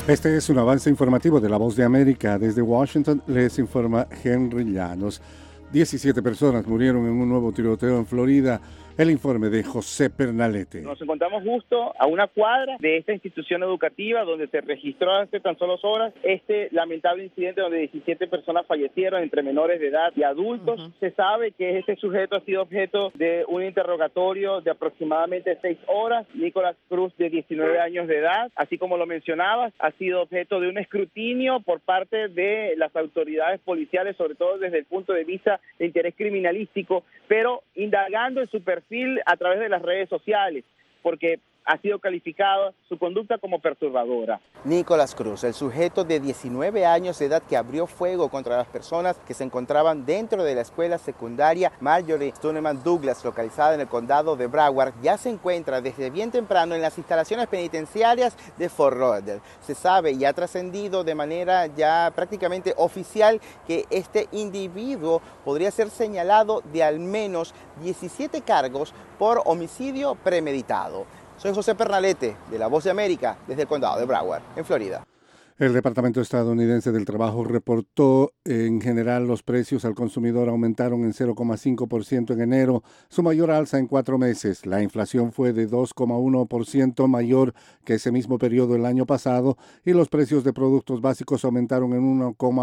Este es un avance informativo de La Voz de América. Desde Washington les informa Henry Llanos. 17 personas murieron en un nuevo tiroteo en Florida. El informe de José Pernalete. Nos encontramos justo a una cuadra de esta institución educativa donde se registró hace tan solo horas este lamentable incidente donde 17 personas fallecieron entre menores de edad y adultos. Se sabe que este sujeto ha sido objeto de un interrogatorio de aproximadamente 6 horas. Nicolás Cruz, de 19 años de edad, así como lo mencionabas, ha sido objeto de un escrutinio por parte de las autoridades policiales, sobre todo desde el punto de vista de interés criminalístico, pero indagando en su perfil a través de las redes sociales, porque ha sido calificada su conducta como perturbadora. Nicolás Cruz, el sujeto de 19 años de edad que abrió fuego contra las personas que se encontraban dentro de la escuela secundaria Marjorie Stoneman Douglas, localizada en el condado de Broward, ya se encuentra desde bien temprano en las instalaciones penitenciarias de Fort Lauderdale. Se sabe y ha trascendido de manera ya prácticamente oficial que este individuo podría ser señalado de al menos 17 cargos por homicidio premeditado. Soy José Pernalete, de La Voz de América, desde el condado de Broward, en Florida. El Departamento Estadounidense del Trabajo reportó en general los precios al consumidor aumentaron en 0,5% en enero, su mayor alza en 4 meses. La inflación fue de 2,1% mayor que ese mismo periodo el año pasado y los precios de productos básicos aumentaron en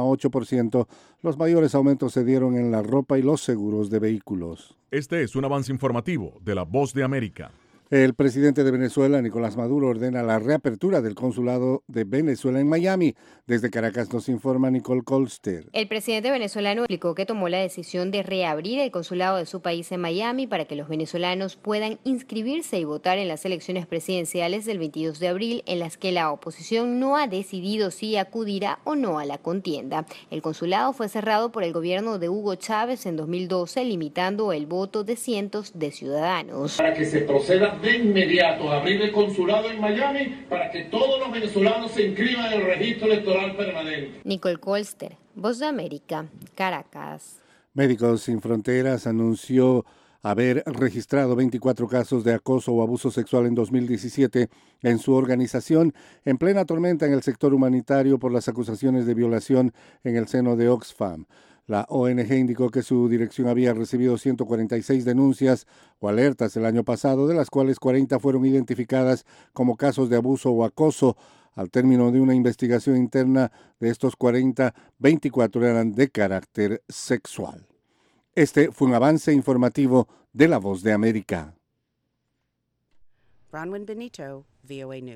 1,8%. Los mayores aumentos se dieron en la ropa y los seguros de vehículos. Este es un avance informativo de La Voz de América. El presidente de Venezuela, Nicolás Maduro, ordena la reapertura del consulado de Venezuela en Miami. Desde Caracas nos informa Nicole Colster. El presidente venezolano explicó que tomó la decisión de reabrir el consulado de su país en Miami para que los venezolanos puedan inscribirse y votar en las elecciones presidenciales del 22 de abril, en las que la oposición no ha decidido si acudirá o no a la contienda. El consulado fue cerrado por el gobierno de Hugo Chávez en 2012, limitando el voto de cientos de ciudadanos. Para que se proceda de inmediato a abrir el consulado en Miami para que todos los venezolanos se inscriban en el registro electoral permanente. Nicole Colster, Voz de América, Caracas. Médicos Sin Fronteras anunció haber registrado 24 casos de acoso o abuso sexual en 2017 en su organización, en plena tormenta en el sector humanitario por las acusaciones de violación en el seno de Oxfam. La ONG indicó que su dirección había recibido 146 denuncias o alertas el año pasado, de las cuales 40 fueron identificadas como casos de abuso o acoso. Al término de una investigación interna de estos 40, 24 eran de carácter sexual. Este fue un avance informativo de La Voz de América. Bronwyn Benito, VOA News.